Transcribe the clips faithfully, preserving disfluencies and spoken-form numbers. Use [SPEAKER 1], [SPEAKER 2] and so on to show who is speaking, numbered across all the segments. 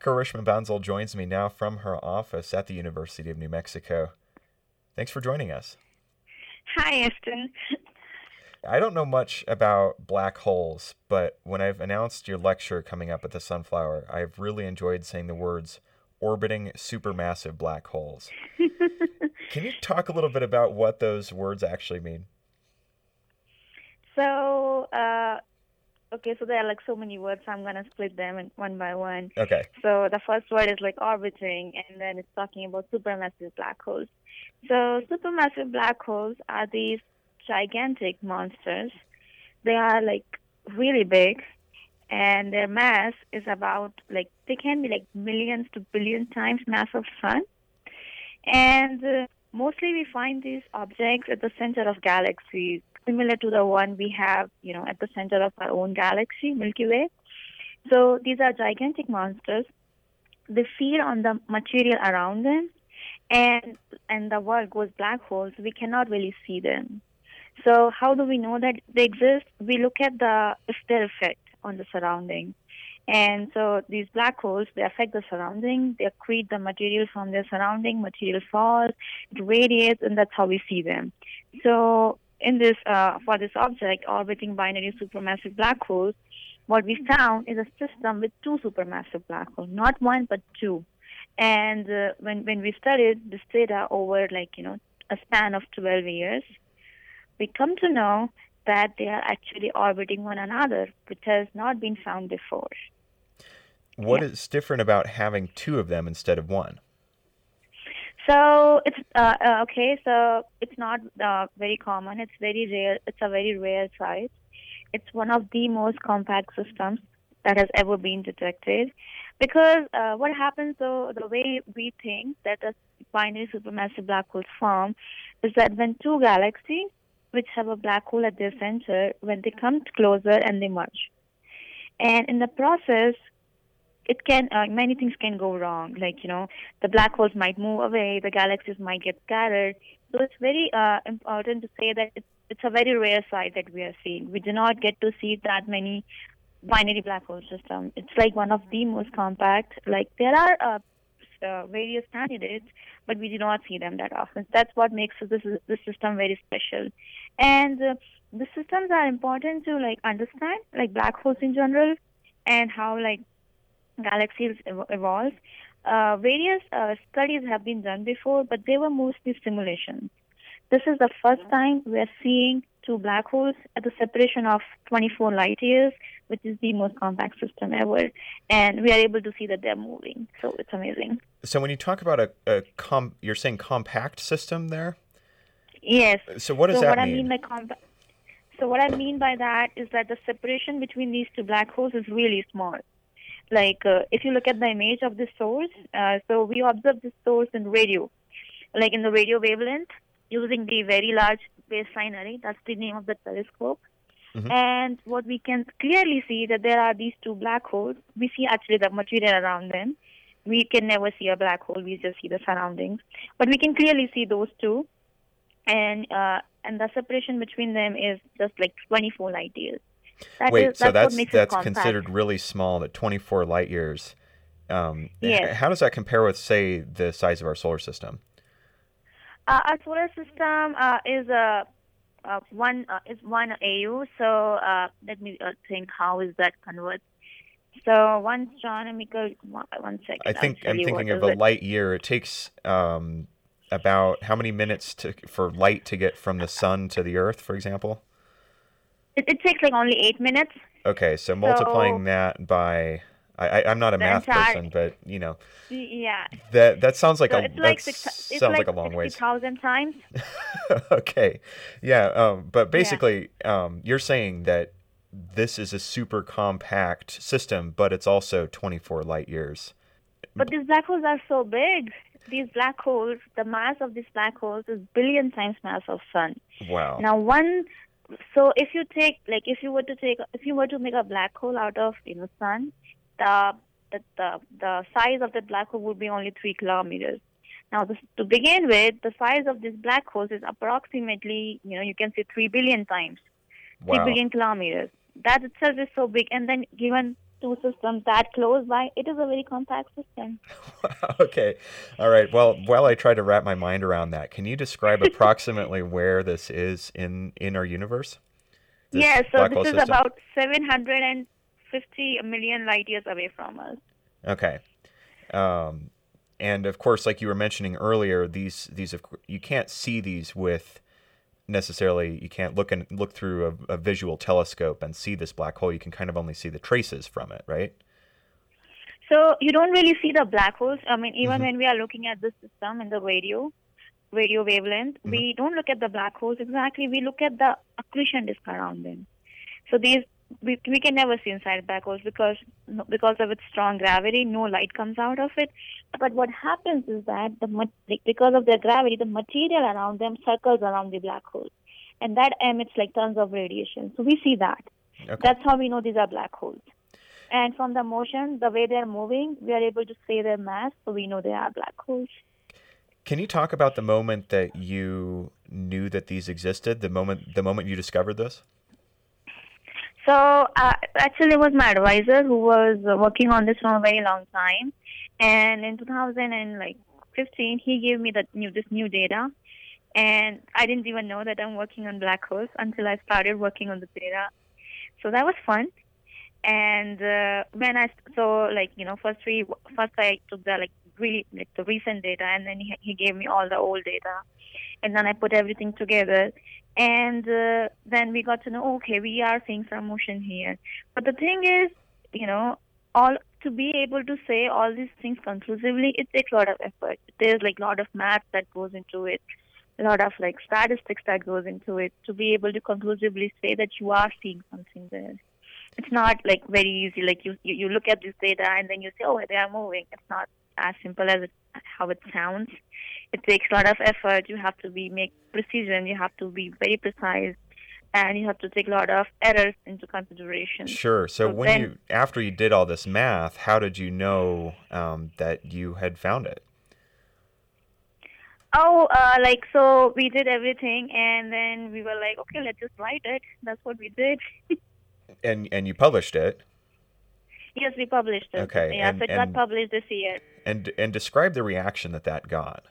[SPEAKER 1] Karishma Bansal joins me now from her office at the University of New Mexico. Thanks for joining us.
[SPEAKER 2] Hi, Eston.
[SPEAKER 1] I don't know much about black holes, but when I've announced your lecture coming up at the Sunflower, I've really enjoyed saying the words orbiting supermassive black holes. Can you talk a little bit about what those words actually mean?
[SPEAKER 2] So, uh, okay, so there are like so many words, so I'm gonna split them in one by one.
[SPEAKER 1] Okay.
[SPEAKER 2] So the first word is like orbiting, and then it's talking about supermassive black holes. So supermassive black holes are these gigantic monsters. They are like really big, and their mass is about like they can be like millions to billion times mass of sun. And uh, mostly we find these objects at the center of galaxies, similar to the one we have, you know, at the center of our own galaxy, Milky Way. So these are gigantic monsters. They feed on the material around them, and and the world goes black holes. We cannot really see them. So how do we know that they exist? We look at the if their effect on the surrounding. And so these black holes, they affect the surrounding, they accrete the material from their surrounding, material falls, it radiates, and that's how we see them. So in this, uh, for this object, orbiting binary supermassive black holes, what we found is a system with two supermassive black holes, not one, but two. And uh, when, when we studied this data over like, you know, a span of twelve years, we come to know that they are actually orbiting one another, which has not been found before.
[SPEAKER 1] What
[SPEAKER 2] Yeah.
[SPEAKER 1] is different about having two of them instead of one?
[SPEAKER 2] So it's uh, uh, okay. So it's not uh, very common. It's very rare. It's a very rare sight. It's one of the most compact systems that has ever been detected. Because uh, what happens, so the way we think that a binary supermassive black holes form is that when two galaxies, which have a black hole at their center, when they come closer and they merge. And in the process, it can uh, many things can go wrong. Like you know, the black holes might move away, the galaxies might get scattered. So it's very uh, important to say that it's it's a very rare sight that we are seeing. We do not get to see that many binary black hole system. It's like one of the most compact. Like there are uh, uh, various candidates, but we do not see them that often. That's what makes this this system very special. And uh, the systems are important to like understand, like black holes in general, and how like galaxies ev- evolve. Uh, various uh, studies have been done before, but they were mostly simulations. This is the first time we're seeing two black holes at the separation of twenty-four light years, which is the most compact system ever. And we are able to see that they're moving. So it's amazing.
[SPEAKER 1] So when you talk about a, a com, you're saying compact system there?
[SPEAKER 2] Yes.
[SPEAKER 1] So what does
[SPEAKER 2] So
[SPEAKER 1] that
[SPEAKER 2] what I mean
[SPEAKER 1] mean?
[SPEAKER 2] by compact, so what I mean by that is that the separation between these two black holes is really small. Like uh, if you look at the image of this source, uh, so we observe this source in radio, like in the radio wavelength, using the very large baseline array. That's the name of the telescope.
[SPEAKER 1] Mm-hmm.
[SPEAKER 2] And what we can clearly see that there are these two black holes. We see actually the material around them. We can never see a black hole. We just see the surroundings. But we can clearly see those two, and uh, and the separation between them is just like twenty-four light years. That is
[SPEAKER 1] Wait, so
[SPEAKER 2] that's what
[SPEAKER 1] that's
[SPEAKER 2] makes it
[SPEAKER 1] that's
[SPEAKER 2] compact.
[SPEAKER 1] considered really small, at twenty-four light years. Um,
[SPEAKER 2] Yes.
[SPEAKER 1] how does that compare with, say, the size of our solar system?
[SPEAKER 2] Uh, our solar system uh, is a uh, one uh, is one A U. So uh, let me uh, think how is that convert. So one astronomical one, one
[SPEAKER 1] I
[SPEAKER 2] second. I'll
[SPEAKER 1] think
[SPEAKER 2] tell
[SPEAKER 1] I'm
[SPEAKER 2] you what
[SPEAKER 1] thinking of
[SPEAKER 2] is
[SPEAKER 1] a
[SPEAKER 2] it.
[SPEAKER 1] light year. It takes um, about how many minutes to for light to get from the sun to the Earth, for example?
[SPEAKER 2] It, it takes like only eight minutes.
[SPEAKER 1] Okay, so multiplying
[SPEAKER 2] So
[SPEAKER 1] that by I, I I'm not a
[SPEAKER 2] the
[SPEAKER 1] math
[SPEAKER 2] entire
[SPEAKER 1] person, but you know
[SPEAKER 2] yeah.
[SPEAKER 1] that that sounds like
[SPEAKER 2] So
[SPEAKER 1] a
[SPEAKER 2] it's
[SPEAKER 1] that
[SPEAKER 2] like six. It's
[SPEAKER 1] sounds like
[SPEAKER 2] like
[SPEAKER 1] a long
[SPEAKER 2] sixty
[SPEAKER 1] ways.
[SPEAKER 2] thousand times.
[SPEAKER 1] Okay, yeah, um, but
[SPEAKER 2] Yeah.
[SPEAKER 1] basically, um, you're saying that this is a super compact system, but it's also twenty-four light years.
[SPEAKER 2] But these black holes are so big. These black holes, the mass of these black holes is billion times mass of sun.
[SPEAKER 1] Wow.
[SPEAKER 2] Now one, so if you take like if you were to take if you were to make a black hole out of you know sun, the the the, the size of the black hole would be only three kilometers. Now this, to begin with, the size of this black hole is approximately you know you can say three billion times, three
[SPEAKER 1] Wow.
[SPEAKER 2] billion kilometers. That itself is so big, and then given two systems that close by, it is a very compact system.
[SPEAKER 1] Okay. All right. Well, while I try to wrap my mind around that, can you describe approximately where this is in, in our universe? This
[SPEAKER 2] Yeah, so
[SPEAKER 1] black
[SPEAKER 2] this
[SPEAKER 1] hole
[SPEAKER 2] is
[SPEAKER 1] system?
[SPEAKER 2] about seven hundred fifty million light years away from us.
[SPEAKER 1] Okay. Um, and of course, like you were mentioning earlier, these these you can't see these with necessarily. You can't look and look through a, a visual telescope and see this black hole. You can kind of only see the traces from it, right?
[SPEAKER 2] So you don't really see the black holes. I mean, even
[SPEAKER 1] Mm-hmm.
[SPEAKER 2] when we are looking at this system in the radio, radio wavelength,
[SPEAKER 1] Mm-hmm.
[SPEAKER 2] we don't look at the black holes exactly. We look at the accretion disk around them. So these we, we can never see inside black holes because because of its strong gravity, no light comes out of it. But what happens is that the because of their gravity, the material around them circles around the black hole, and that emits like tons of radiation. So we see that.
[SPEAKER 1] Okay.
[SPEAKER 2] That's how we know these are black holes. And from the motion, the way they're moving, we are able to say their mass, so we know they are black holes.
[SPEAKER 1] Can you talk about the moment that you knew that these existed? The moment, the moment you discovered this?
[SPEAKER 2] So uh, actually, it was my advisor who was uh, working on this for a very long time, and in two thousand fifteen, he gave me the new this new data, and I didn't even know that I'm working on black holes until I started working on the data. So that was fun. And uh, when I so like you know first we first I took the like really like the recent data, and then he he gave me all the old data, and then I put everything together, and uh, then we got to know, okay, we are seeing some motion here. But the thing is, you know, all to be able to say all these things conclusively, it takes a lot of effort. There's like a lot of math that goes into it, a lot of like statistics that goes into it to be able to conclusively say that you are seeing something there. It's not like very easy. Like you, you, you look at this data and then you say, oh, they are moving. It's not as simple as it, how it sounds. It takes a lot of effort. You have to be make precision. You have to be very precise, and you have to take a lot of errors into consideration.
[SPEAKER 1] Sure. So,
[SPEAKER 2] So
[SPEAKER 1] when
[SPEAKER 2] then,
[SPEAKER 1] you after you did all this math, how did you know um, that you had found it?
[SPEAKER 2] oh, uh, like so we did everything, and then we were like, okay, let's just write it. That's what we did.
[SPEAKER 1] And and you published it.
[SPEAKER 2] Yes, we published it.
[SPEAKER 1] Okay.
[SPEAKER 2] Yeah,
[SPEAKER 1] And
[SPEAKER 2] so it got
[SPEAKER 1] and
[SPEAKER 2] published this year.
[SPEAKER 1] and and describe the reaction that that got.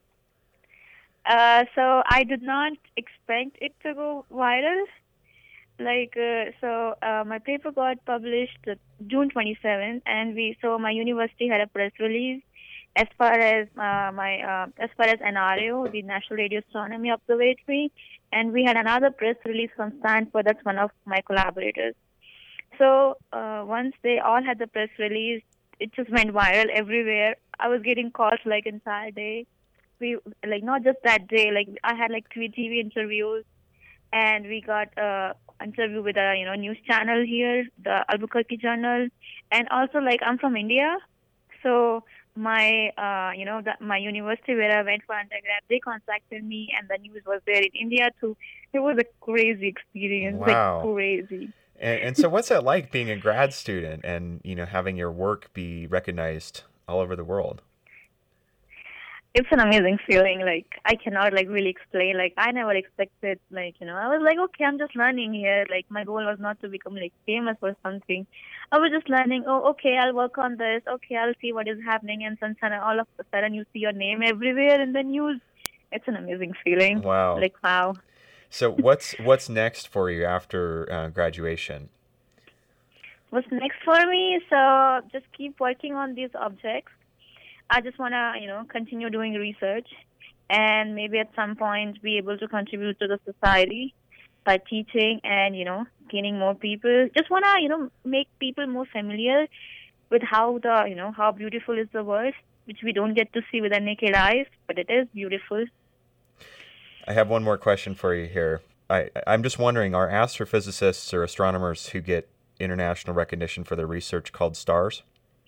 [SPEAKER 2] Uh, so I did not expect it to go viral. Like, uh, so uh, my paper got published uh, June twenty-seventh, and we so my university had a press release as far as uh, my uh, as far as N R A O, the National Radio Astronomy Observatory, and we had another press release from Stanford. That's one of my collaborators. So uh, once they all had the press release, it just went viral everywhere. I was getting calls like entire day. We like not just that day. Like I had like three T V interviews, and we got a interview with a you know news channel here, the Albuquerque Journal, and also like I'm from India, so my uh, you know the, my university where I went for undergrad, they contacted me, and the news was there in India too. It was a crazy experience, like
[SPEAKER 1] Wow.
[SPEAKER 2] crazy.
[SPEAKER 1] And, and so, what's that like being a grad student and you know having your work be recognized all over the world?
[SPEAKER 2] It's an amazing feeling. Like I cannot like really explain. Like I never expected. Like you know, I was like, okay, I'm just learning here. Like my goal was not to become like famous or something. I was just learning. Oh, okay, I'll work on this. Okay, I'll see what is happening. And then sudden- all of a sudden, you see your name everywhere in the news. It's an amazing feeling.
[SPEAKER 1] Wow.
[SPEAKER 2] Like wow.
[SPEAKER 1] So, what's what's next for you after uh, graduation?
[SPEAKER 2] What's next for me? So just keep working on these objects. I just want to, you know, continue doing research and maybe at some point be able to contribute to the society by teaching and, you know, gaining more people. Just want to, you know, make people more familiar with how the, you know, how beautiful is the world, which we don't get to see with our naked eyes, but it is beautiful.
[SPEAKER 1] I have one more question for you here. I, I'm just wondering, are astrophysicists or astronomers who get international recognition for their research called stars?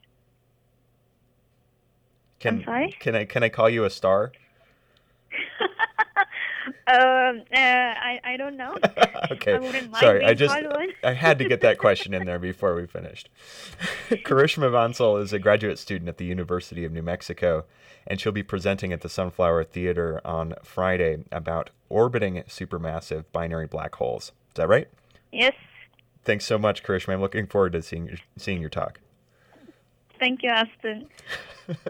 [SPEAKER 1] Can,
[SPEAKER 2] I'm sorry?
[SPEAKER 1] Can I can I call you a star?
[SPEAKER 2] um, uh, I I don't know.
[SPEAKER 1] Okay.
[SPEAKER 2] I wouldn't mind
[SPEAKER 1] Sorry,
[SPEAKER 2] being
[SPEAKER 1] I just
[SPEAKER 2] called one.
[SPEAKER 1] I had to get that question in there before we finished. Karishma Bansal is a graduate student at the University of New Mexico, and she'll be presenting at the Sunflower Theater on Friday about orbiting supermassive binary black holes. Is that right?
[SPEAKER 2] Yes.
[SPEAKER 1] Thanks so much, Karishma. I'm looking forward to seeing your, seeing your talk.
[SPEAKER 2] Thank you, Aston.